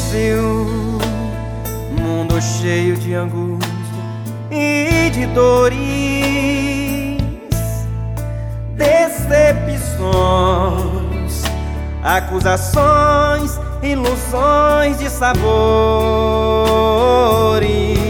vazio, mundo cheio de angústia e de dores, decepções, acusações, ilusões de sabores.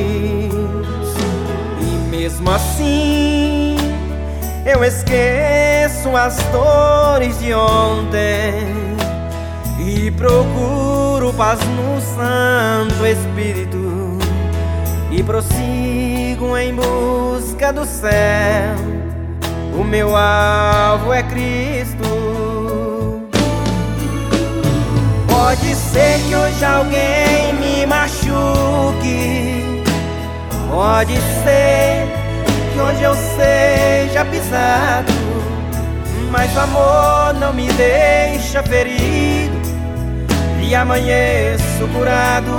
E mesmo assim eu esqueço as dores de ontem e procuro paz no Santo Espírito e prossigo em busca do céu. O meu alvo é Cristo. Pode ser que hoje alguém me machuque, pode ser que hoje eu seja pisado, mas o amor não me deixa ferido e amanheço curado.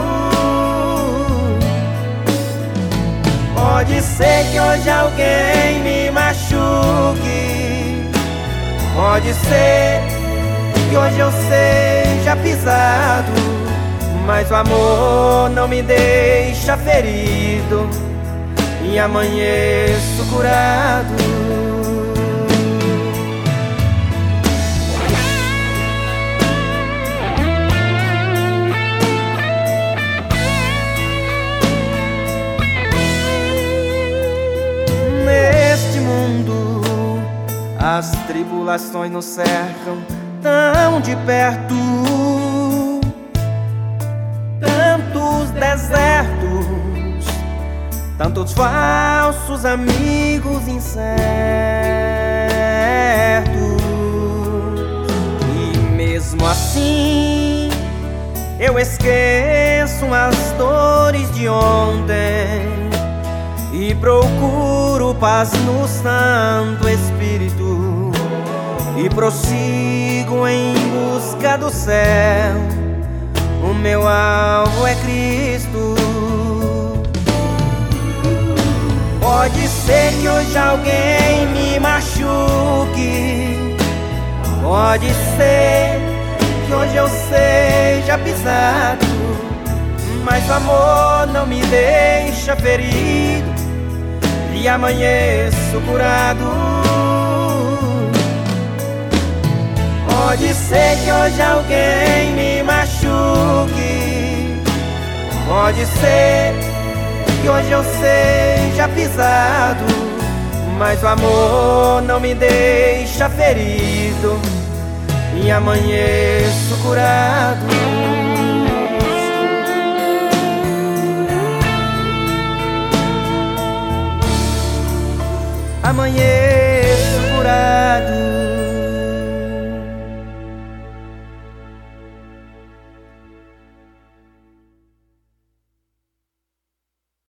Pode ser que hoje alguém me machuque, pode ser que hoje eu seja pisado, mas o amor não me deixa ferido e amanheço curado. As tribulações nos cercam tão de perto, tantos desertos, tantos falsos amigos incertos. E mesmo assim eu esqueço as dores de ontem e procuro paz no Santo Espírito e prossigo em busca do céu. O meu alvo é Cristo. Pode ser que hoje alguém me machuque, pode ser que hoje eu seja pisado, mas o amor não me deixa ferido e amanheço curado. Pode ser que hoje alguém me machuque, pode ser que hoje eu seja pisado, mas o amor não me deixa ferido e amanheço curado. Amanheço curado.